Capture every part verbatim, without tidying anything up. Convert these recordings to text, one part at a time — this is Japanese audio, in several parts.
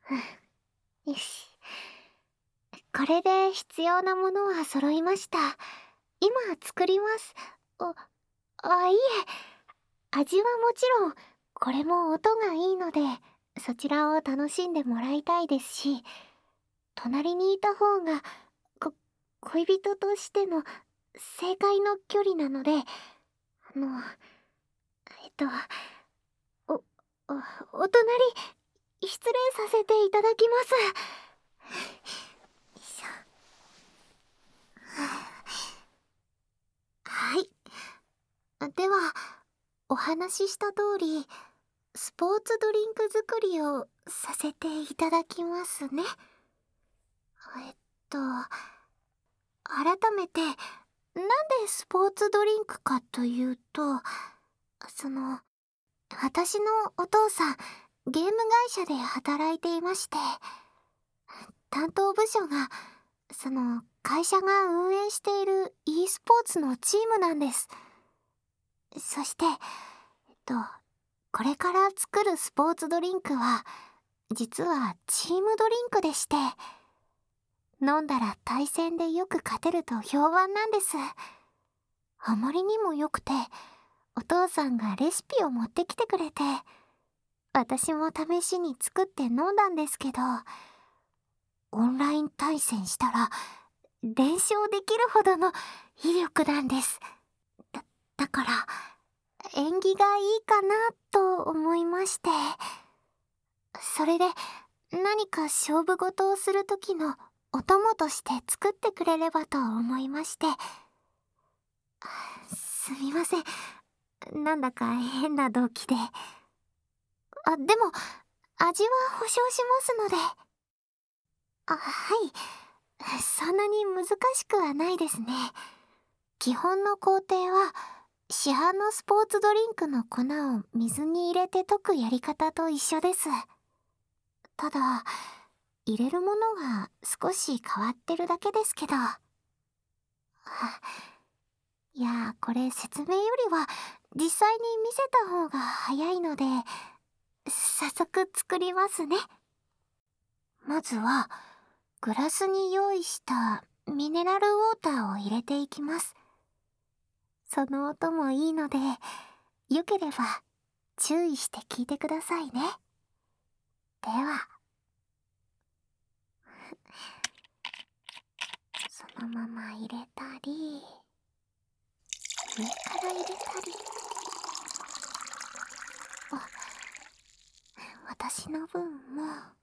よし。これで必要なものは揃いました。今作ります。あ、あ、いえ。味はもちろん、これも音がいいので、そちらを楽しんでもらいたいですし、隣にいた方が、こ、恋人としての正解の距離なので、あの、えっと、お、お、お隣、失礼させていただきます。よいしょ。はい。では、お話しした通り、スポーツドリンク作りをさせていただきますね。えっと、改めて、なんでスポーツドリンクかというと、その、私のお父さん、ゲーム会社で働いていまして、担当部署が、その、会社が運営している e スポーツのチームなんです。そして、えっと、これから作るスポーツドリンクは、実はチームドリンクでして、飲んだら対戦でよく勝てると評判なんです。あまりにも良くて、お父さんがレシピを持ってきてくれて、私も試しに作って飲んだんですけど、オンライン対戦したら、連勝できるほどの威力なんです。だ、だから、縁起がいいかなと思いまして。それで、何か勝負事をする時のお供として作ってくれればと思いまして。すみません。なんだか変な動機で。あ、でも、味は保証しますので。あ、はい。そんなに難しくはないですね。基本の工程は、市販のスポーツドリンクの粉を水に入れて溶くやり方と一緒です。ただ、入れるものが少し変わってるだけですけど。あ、いや、これ説明よりは実際に見せた方が早いので、早速作りますね。まずは、グラスに用意したミネラルウォーターを入れていきます。その音もいいので、よければ注意して聞いてくださいね。では、そのまま入れたり、上から入れたり。あ、私の分も。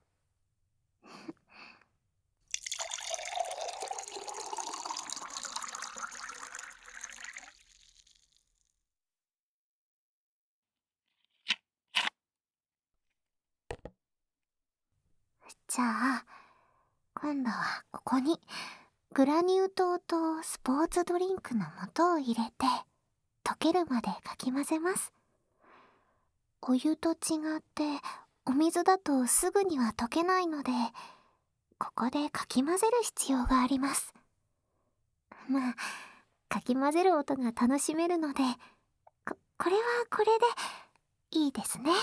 じゃあ、今度はここにグラニュー糖とスポーツドリンクの素を入れて溶けるまでかき混ぜます。お湯と違ってお水だとすぐには溶けないので、ここでかき混ぜる必要があります。まあ、かき混ぜる音が楽しめるので、こ、これはこれでいいですね。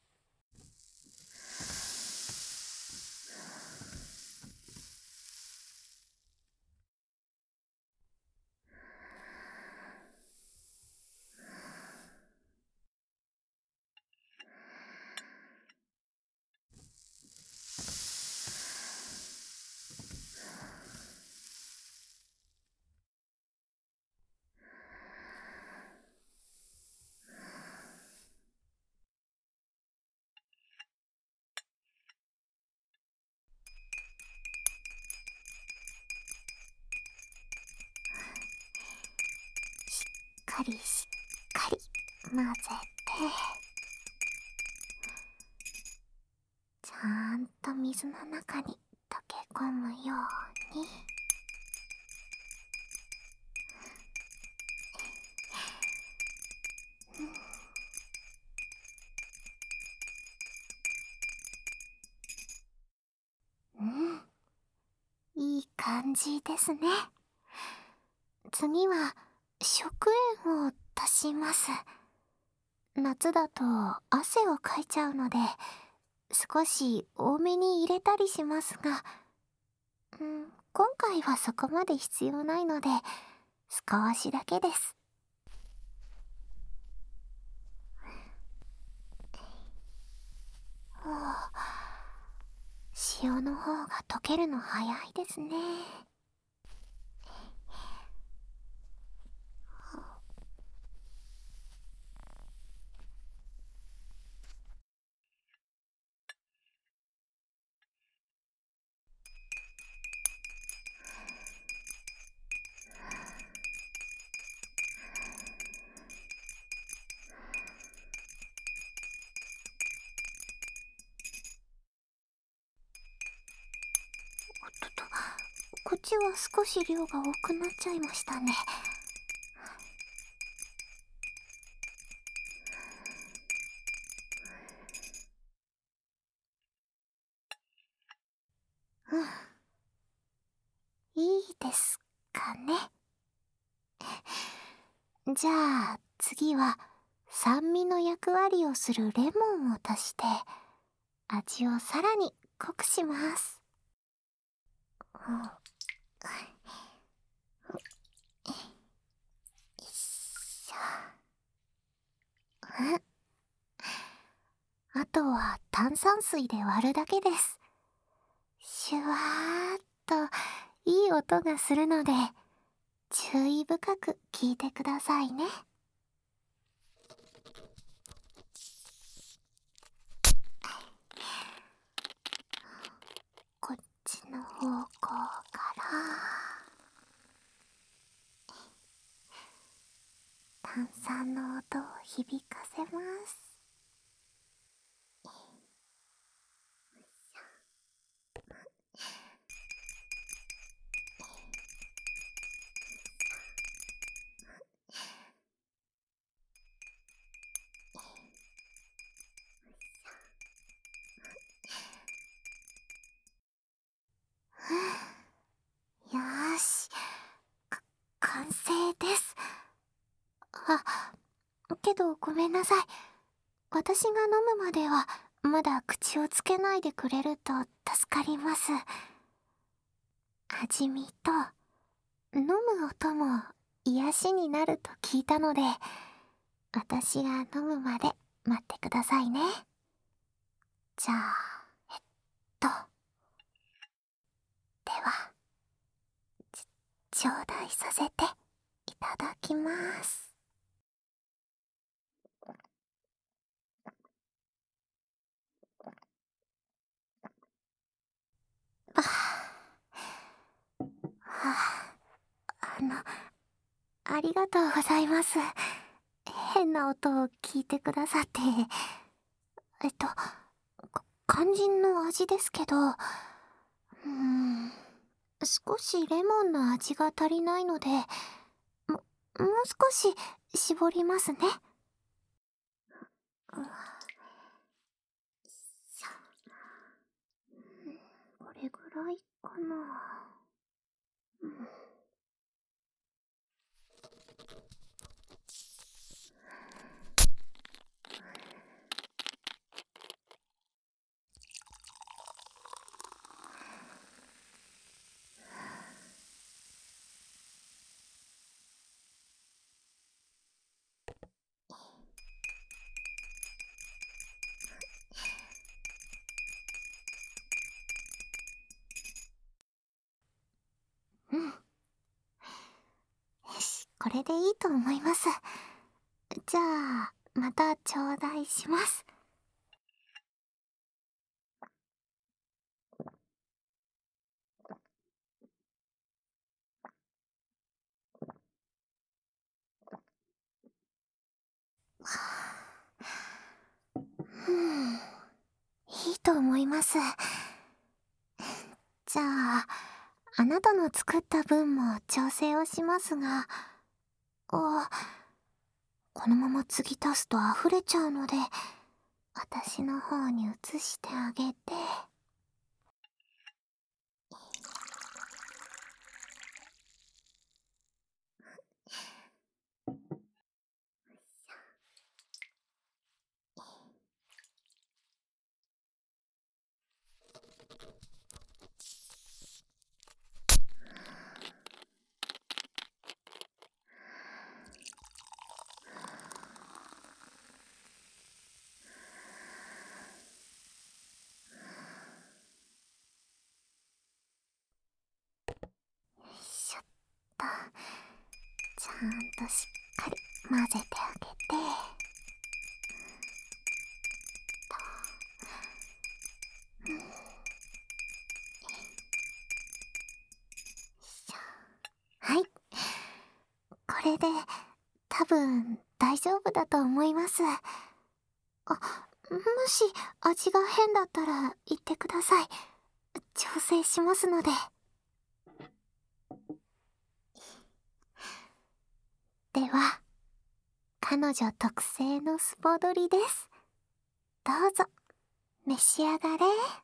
しっかりしっかり混ぜて、ちゃんと水の中に溶け込むように。うん、いい感じですね。次は食塩を足します。夏だと汗をかいちゃうので、 少し多めに入れたりしますが、うん、今回はそこまで必要ないので、少しだけです。ほう、塩の方が溶けるの早いですね。おっとっと、こっちは少し量が多くなっちゃいましたね。うん、いいですかね。じゃあ次は酸味の役割をするレモンを足して味をさらに濃くします。うん、よいしょ。うん、あとは炭酸水で割るだけです。シュワーっといい音がするので注意深く聞いてくださいね。こっちの方向から炭酸の音を響かせます。よーし、か完成です。あ、けどごめんなさい。私が飲むまではまだ口をつけないでくれると助かります。味見と飲む音も癒しになると聞いたので、私が飲むまで待ってくださいね。じゃあ、えっと、では、ち、頂戴させていただきます。あはあ、あの、ありがとうございます。変な音を聞いてくださって。えっと、か肝心の味ですけど、うーん、少しレモンの味が足りないので、も、もう少し絞りますね。うん、しょ、これぐらいかな。うん、うん。よし、これでいいと思います。じゃあ、また頂戴します。うん、いいと思います。じゃあ、あなたの作った分も調整をしますが、あ、このまま継ぎ足すと溢れちゃうので、私の方に移してあげて。 としっかり混ぜてあげて、うん、よいしょ。はい、これで多分大丈夫だと思います。あ、もし味が変だったら言ってください。調整しますので。では、彼女特製のスポドリです。どうぞ召し上がれ。